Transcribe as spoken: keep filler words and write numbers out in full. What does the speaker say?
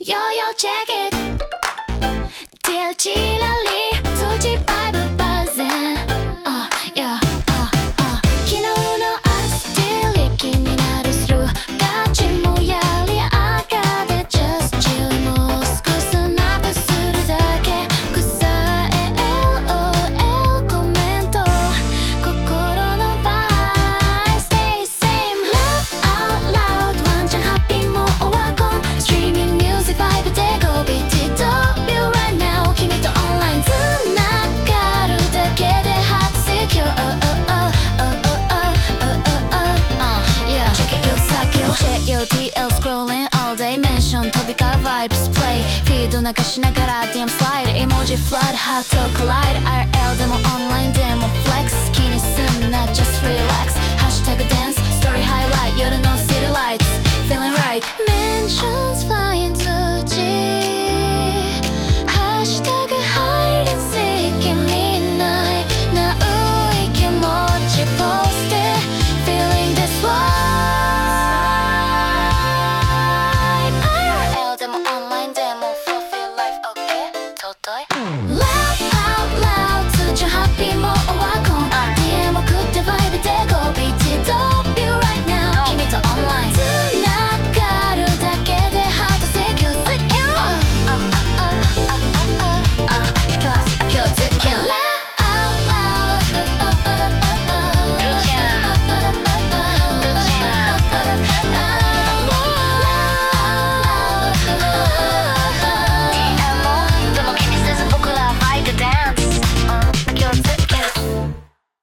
Yo yo check it Dear Chilali Suji vibe buzzing Uh yeah uh uh 昨日の朝デリ気になるスルーガチもやり赤で Just chill もう少しスナップするだけ臭い エルオーエル コメント心のバイ Stay same Laugh out loud ワンチャンハッピーもオワコン Streaming music vibe で Goビーティー W right now 君とオンラインつながるだけで Hot secure oh oh oh oh oh oh oh oh yeah check it your cycle check your ティーエル scrolling all day mention 飛び交う vibes play フィード流しながら ディーエム slide emoji flood heart to collide アールエル でもオンラインでも flex 気にすんな just relax hashtag dance story highlight 夜の city lights feeling right mentions fly